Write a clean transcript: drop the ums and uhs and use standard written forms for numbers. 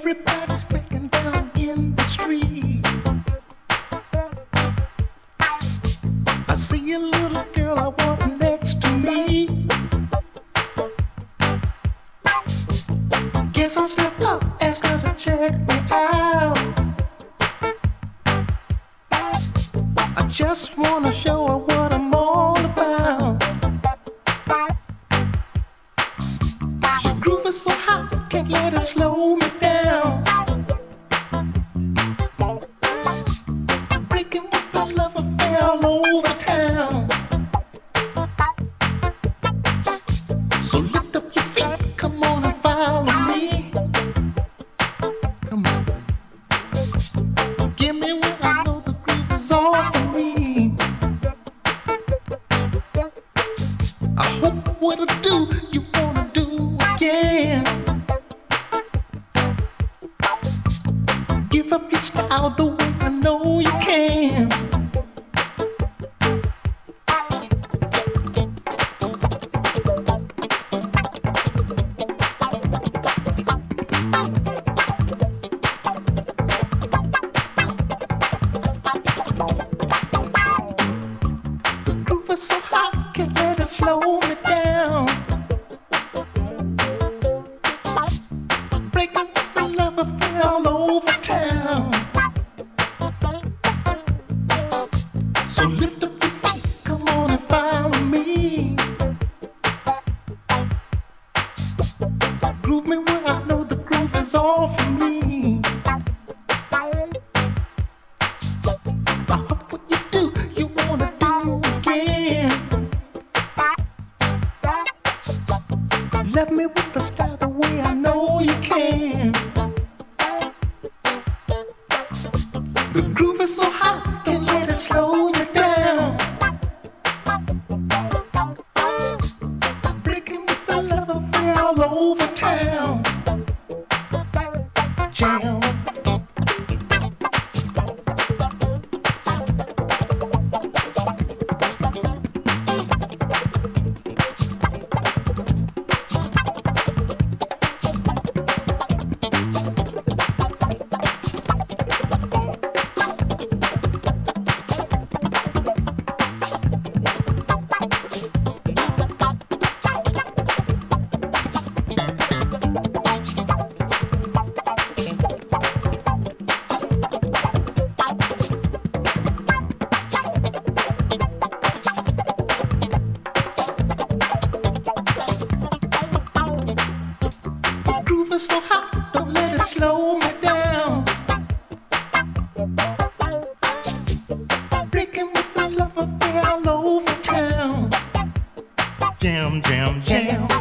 Everybody's breaking down in the street. I see a little girl I want next to me. Guess I'll step up, ask her to check me out. I just wanna show her what I'm all about. She grooving so hot, can't let it slow me down. Breaking with this love affair all over town. So lift up your feet, come on and follow me. Come on, baby. Give me where I know the groove is all for me. I hope what I do, you wanna do again. Give up your style the way I know you can. The groove is so hot, can't let it slow me down. Breaking with this love affair all over town. So lift up your feet, come on and follow me. Groove me where I know the groove is all for me. I hope what you do, you wanna do again. Love me with the style the way I know you can. The groove is so hot, can't let it slow you down. Breaking with the love affair all over town. Jam. Groove is so hot, don't let it slow me down. Breaking with this love affair all over town. Jam, jam, jam.